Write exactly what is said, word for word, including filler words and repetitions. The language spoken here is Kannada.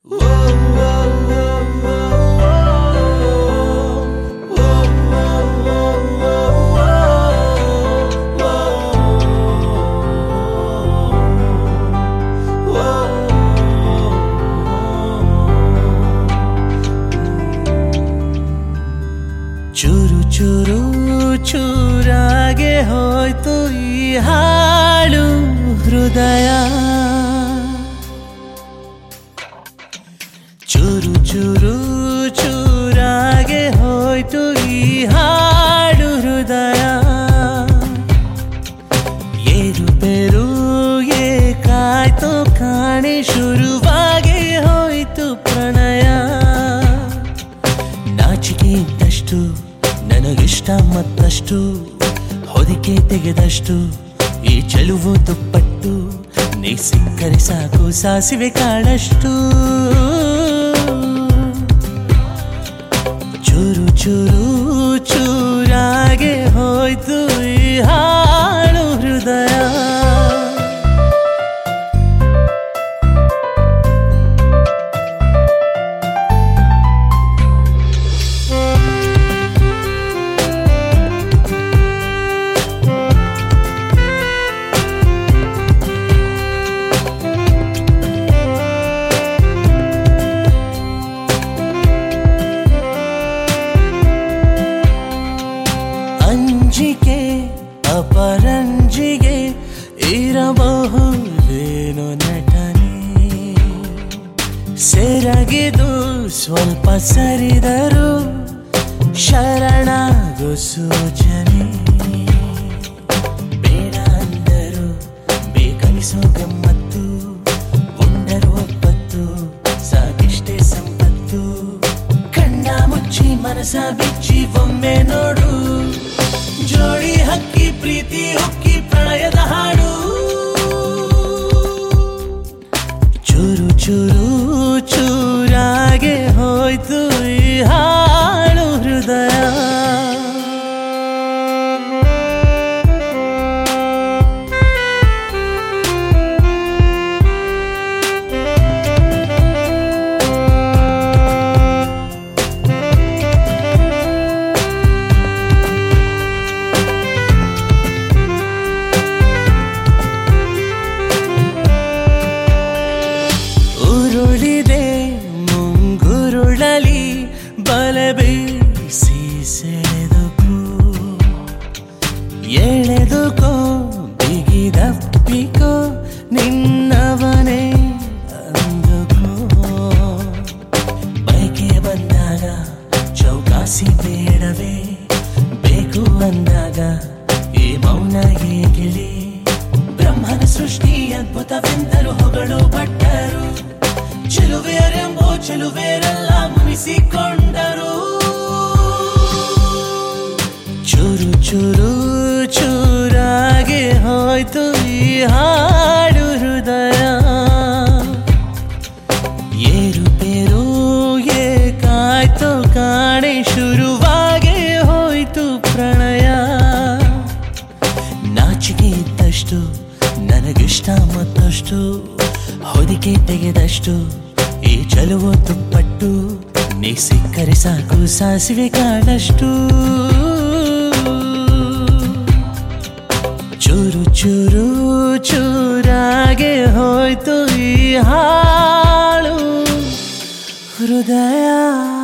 ಚೂರು ಚೂರು ಚೂರಾಗೆ ಹೋಯ್ತು ಈ ಹಾಳು ಹೃದಯ. ಚೂರು ಚೂರು ಚೂರಾಗೆ ಹೋಯ್ತು ಈ ಹಾಳು ಹೃದಯ. ಏರು ಪೇರು ಏಕಾಯ್ತು ಕಾಣೆ ಶುರುವಾಗಿ ಹೋಯ್ತು ಪ್ರಣಯ. ನಾಚಿಕೆ ಇದ್ದಷ್ಟು ನನಗಿಷ್ಟ ಮತ್ತಷ್ಟು ಹೊದಿಕೆ ತೆಗೆದಷ್ಟು ಈ ಚೆಲುವು ದುಪ್ಪಟ್ಟು. ನೀ ಸಿಕ್ಕರೆ ಸಾಕು ಸಾಸಿವೆ ಕಾಳಷ್ಟು. ಚೂರು ಚೂರು ಚೂರಾಗೆ ಹೋಯ್ತು ಈ ಹಾಳು ಹೃದಯ. ಅಂಜಿಕೆ ಅಪರಂಜಿಗೆ ಇರಬಹುದೇನು ನಟನೆ. ಸೆರಗಿದು ಸ್ವಲ್ಪ ಸರಿದರು ಶರಣಾಗು ಸೂಚನೆ. ಬೇಡ ಅಂದರು ಬೇಕನಿಸೋ ಗಮ್ಮತ್ತು. ಉಂಡರು ಒಪ್ಪತ್ತು ಸಾಕಿಷ್ಟೇ ಸಂಪತ್ತು. ಕಣ್ಣ ಮುಚ್ಚಿ ಮನಸ ಬಿಚ್ಚಿ ಒಮ್ಮೆ ನೋಡು. ಜೋಡಿ ಹಕ್ಕಿ ಪ್ರೀತಿ ಹೊಕ್ಕಿ ಪ್ರಣಯದ ಹಾಡು. ಚೂರು ಚೂರು ಚೂರಾಗೆ ಹೋಯ್ತು ಈ ಹಾಳು ಹೃದಯ. ಉರುಳಿದೆ ಮುಂಗುರುಳಲಿ ಬಲೆ ಬೀಸಿ ಸೆಳೆದುಕೋ. ಎಳೆದುಕೋ ಬಿಗಿದಪ್ಪಿಕೋ ನಿನ್ನವನೇ ಅಂದುಕೋ. ಬೈಕೆ ಬಂದಾಗ ಚೌಕಾಸಿ ಬೇಡವೇ. ಬೇಕು ಅಂದಾಗ ಈ ಮೌನ ಏಗಿಳಿ. ಬ್ರಹ್ಮನ ಸೃಷ್ಟಿ ಅದ್ಭುತವೆಂದರು ಹೊಗಳು ಭಟ್ಟರು. ಚೆಲುವೆಯರೆಂಬೋ ಚೆಲುವೆಯರೆಲ್ಲ ಮುನಿಸಿಕೊಂಡರು. ಚೂರು ಚೂರು ಚೂರಾಗೆ ಹೋಯ್ತು ಈ ಹಾಡು ಹೃದಯ. ಏರು ಪೇರು ಏಕಾಯ್ತು ಕಾಣೆ ಶುರುವಾಗಿ ಹೋಯ್ತು ಪ್ರಣಯ. ನಾಚಿಕೆ ಇದ್ದಷ್ಟು ನನಗಿಷ್ಟ ಮತ್ತಷ್ಟು ಹೊದಿಕೆ ತೆಗೆದಷ್ಟು ಈ ಚೆಲುವು ತುಪ್ಪಟ್ಟು. ನೀ ಸಿಕ್ಕರೆ ಸಾಕು ಸಾಸಿವೆ ಕಾಳಷ್ಟು. ಚೂರು ಚೂರು ಚೂರಾಗೆ ಹೋಯ್ತು ಈ ಹಾಳು ಹೃದಯ.